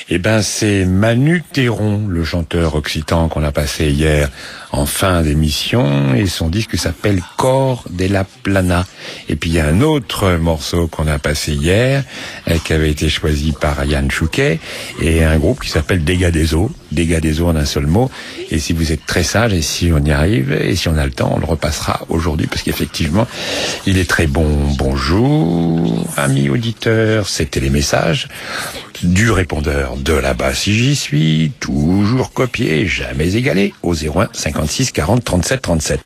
Eh ben, c'est Manu Théron, le chanteur occitan qu'on a passé hier en fin d'émission, et son disque s'appelle Cor della Plana. Et puis il y a un autre morceau qu'on a passé hier, qui avait été choisi par Yann Chouquet, et un groupe qui s'appelle Dégâts des eaux en un seul mot. Et si vous êtes très sage, et si on y arrive, et si on a le temps, on le repassera aujourd'hui, parce qu'effectivement, il est très bon. Bonjour, amis auditeurs, c'était les messages du répondeur de là-bas si j'y suis, toujours copié, jamais égalé, au 01 56 40 37 37.